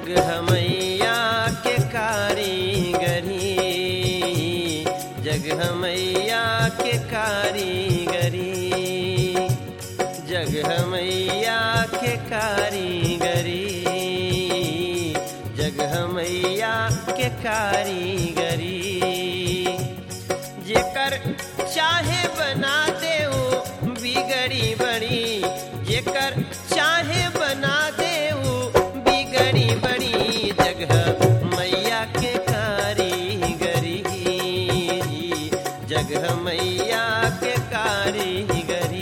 जगह मैया के कारीगरी, जगह मैया के कारीगरी, जगह मैया के कारीगरी, जगह मैया के कारीगरी। जेकर चाहे बना दे वो बिगड़ी बड़ी, जेकर चाहे बना दे वो बिगड़ी बड़ी, जगह मैया के कारीगरी, जगह मैया के कारीगरी।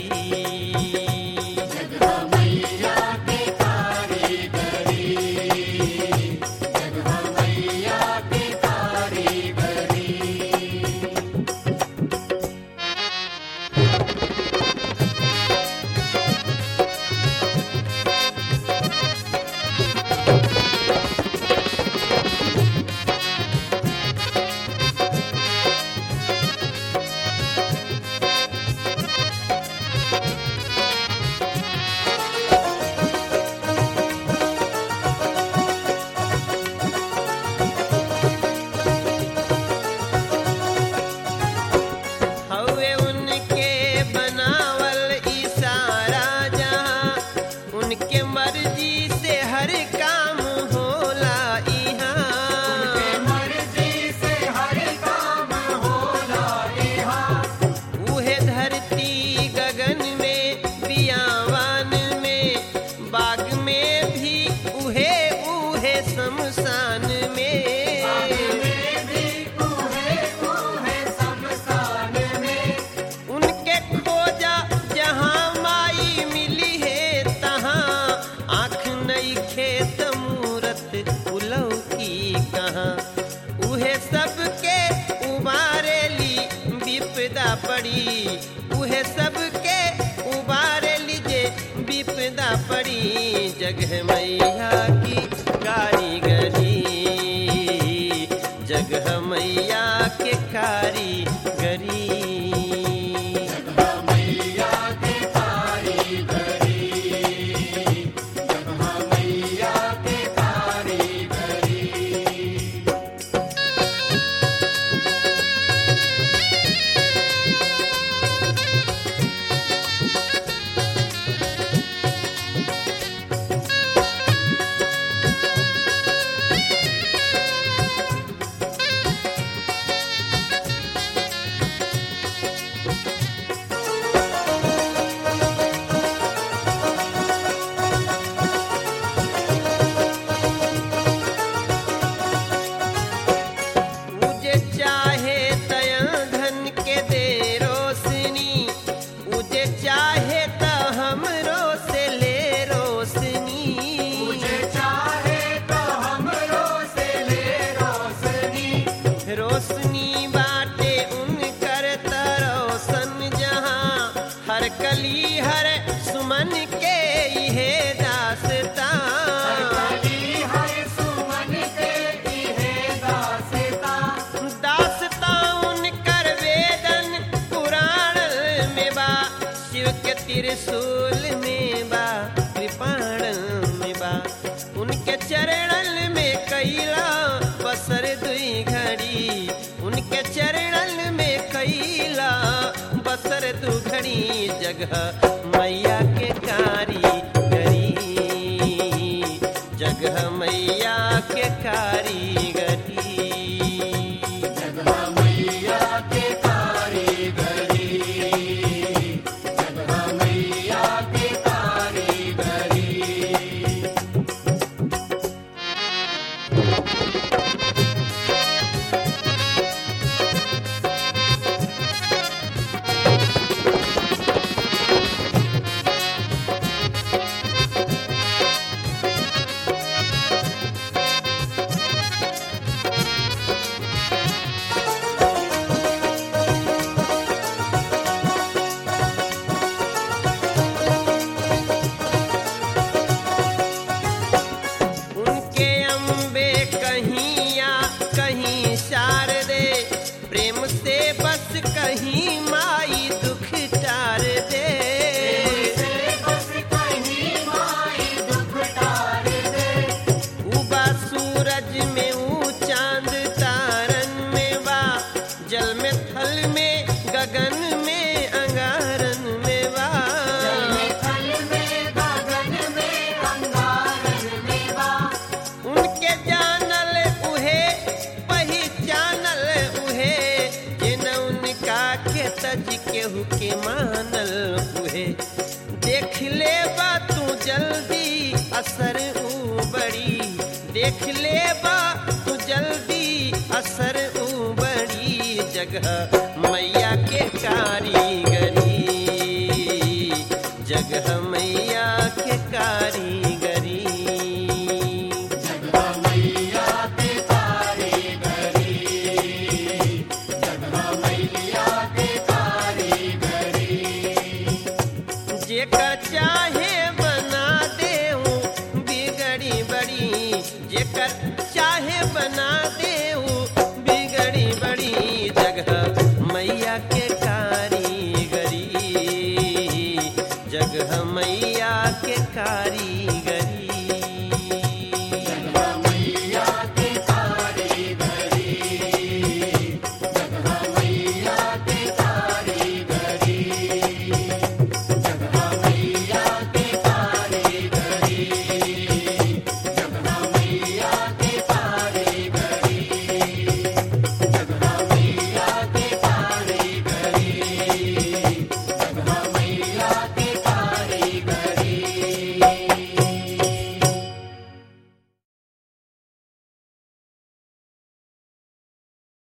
उहे सबके उबारे लीजे विपदा पड़ी, जगह मैया की कारीगरी, जगह मैया के कारीगरी। रोशनी बाटे उनकर तरोसन जहाँ, हर कली हर सुमन के इहे दास्तां, दास्तां उनकर वेदन पुराण में बा, शिव के त्रिशूल में बा, कृपाण में बा, उनके चरणल में कैला बसर दुई घड़ी, उनके चरणल में कैला बसर दु घड़ी, जगह मैया के कारीगरी, जगह मैया के कारीगरी। केहू के मानल उहे देख ले बा तू जल्दी असर ऊ बड़ी देख